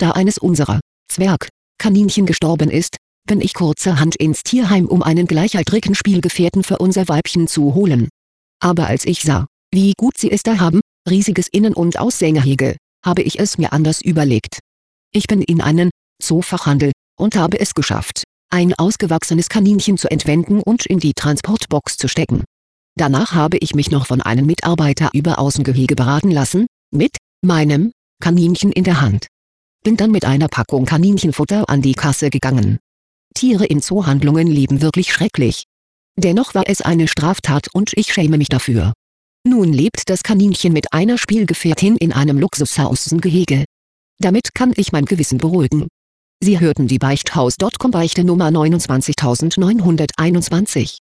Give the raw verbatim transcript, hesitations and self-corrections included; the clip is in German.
Da eines unserer Zwergkaninchen gestorben ist, bin ich kurzerhand ins Tierheim, um einen gleichaltrigen Spielgefährten für unser Weibchen zu holen. Aber als ich sah, wie gut sie es da haben, riesiges Innen- und Aussehgehege, habe ich es mir anders überlegt. Ich bin in einen Zoofachhandel und habe es geschafft, ein ausgewachsenes Kaninchen zu entwenden und in die Transportbox zu stecken. Danach habe ich mich noch von einem Mitarbeiter über Außengehege beraten lassen, mit meinem Kaninchen in der Hand. Bin dann mit einer Packung Kaninchenfutter an die Kasse gegangen. Tiere in Zoohandlungen leben wirklich schrecklich. Dennoch war es eine Straftat und ich schäme mich dafür. Nun lebt das Kaninchen mit einer Spielgefährtin in einem Luxushausengehege. Damit kann ich mein Gewissen beruhigen. Sie hörten die Beichthaus Punkt com Beichte Nummer neunundzwanzigtausendneunhunderteinundzwanzig.